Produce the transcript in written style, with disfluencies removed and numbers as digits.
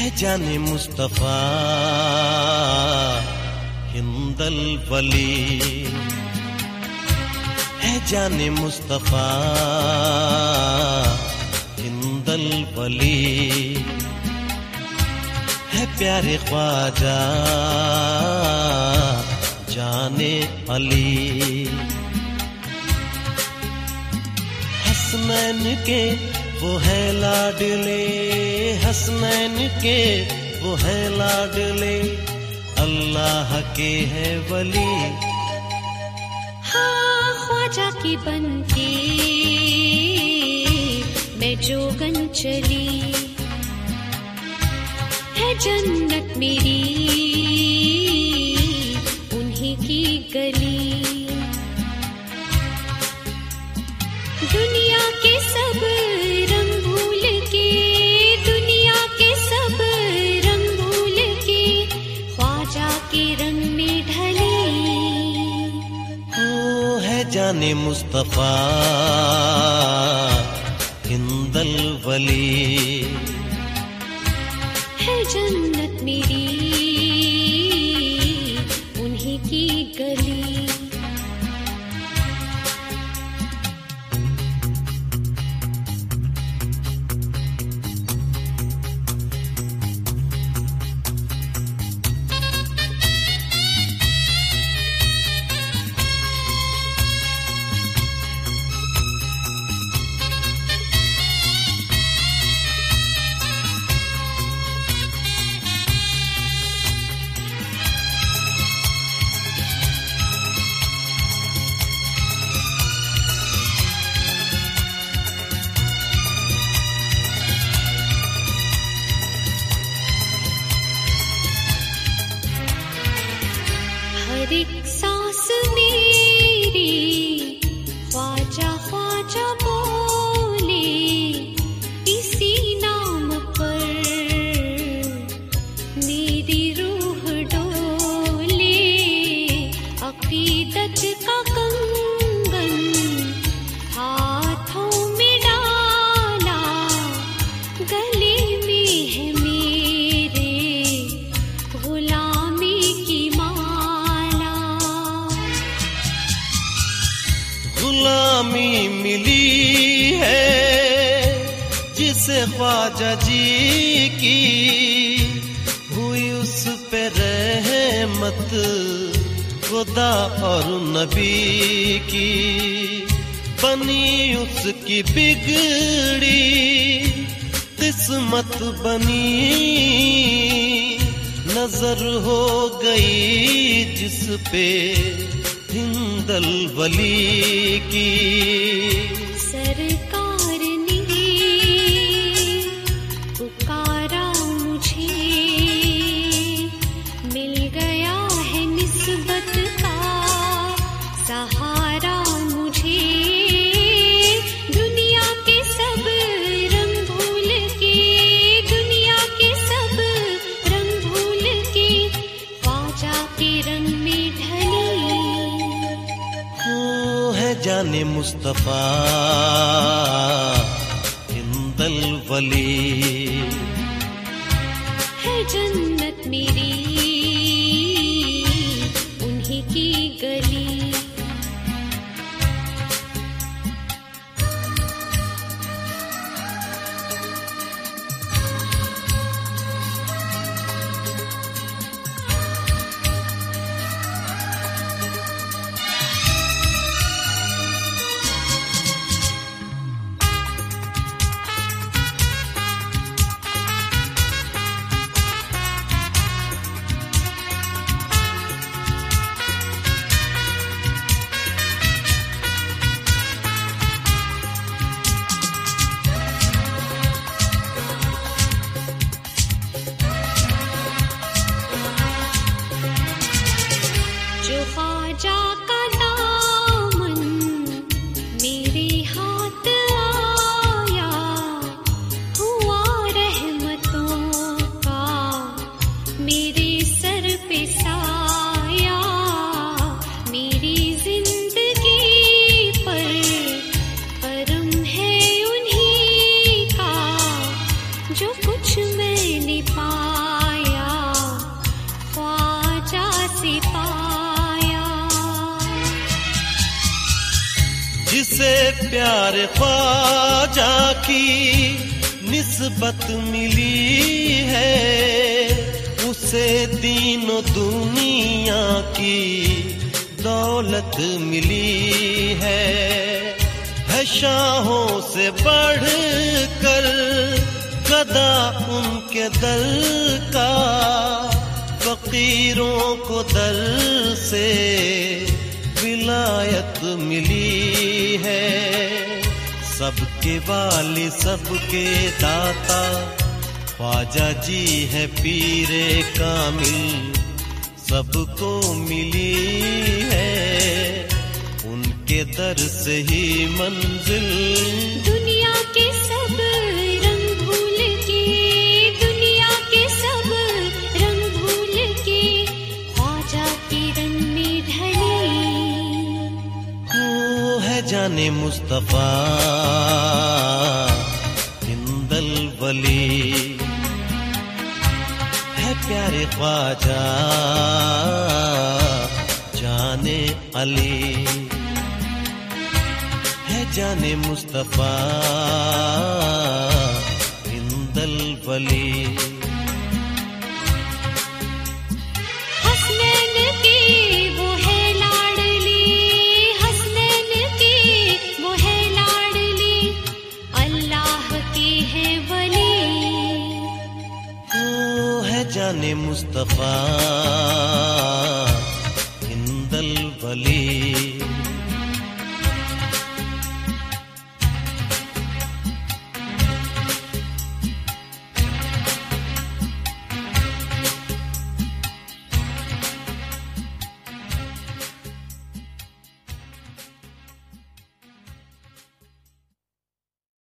है जाने मुस्तफा हिंदल वली, है जाने मुस्तफा हिंदल वली, है प्यारे ख्वाजा जाने अली। हसनैन के वो है लाडले, हसनैन के वो है लाडले, अल्लाह के है वली। हाँ ख्वाजा की बनके मैं जोगन चली, है जन्नत मेरी उन्हीं की गली। दुनिया के सब रंग भूल के, दुनिया के सब रंग भूल के, ख्वाजा के रंग में ढली। ओ है जाने मुस्तफा हिंदल वली, है जन्नत मेरी उन्हीं की गली। हर एक सांस मेरी ख्वाजा ख्वाजा बोले, इसी नाम पर मेरी रूह डोले। अकीदत का कंगन हाथों में डाला, गले में है मेरे गुलामी की माला। गुलामी मिली है जिसे ख्वाजा जी की, हुई उस पे रहमत खुदा और नबी की। बनी उसकी बिगड़ी किस्मत बनी, नजर हो गई जिस पे हिंदल वली की। सरकार ने पुकारा मुझे, मिल गया है निस्बत का सहारा मुझे। दुनिया के सब रंग भूल के, दुनिया के सब रंग भूल के, ख्वाजा के रंग में ढली। वो है जाने मुस्तफा हिंदल वली, है जन्नत मेरी उन्हीं की गली। जिसे प्यारे ख्वाजा की निस्बत मिली है, उसे दीनो दुनिया की दौलत मिली है शाहों से बढ़कर गदा उनके दर का, फकीरों को दर से विलायत मिली है। सबके वाली सबके दाता ख्वाजा जी है पीरे कामिल, सबको मिली है उनके दर से ही मंजिल। दुनिया के सब रंग भूल के, दुनिया के सब रंग भूल के ख्वाजा के रंग में ढले। वो है जाने मुस्तफा हिंदल वली, है प्यारे ख्वाजा जाने अली, है जाने मुस्तफा हिंदल वली। हसनैन के वो है लाडली, हसनैन के वो है लाडली, अल्लाह के है वली। वो है जाने मुस्तफा हिंदल वली।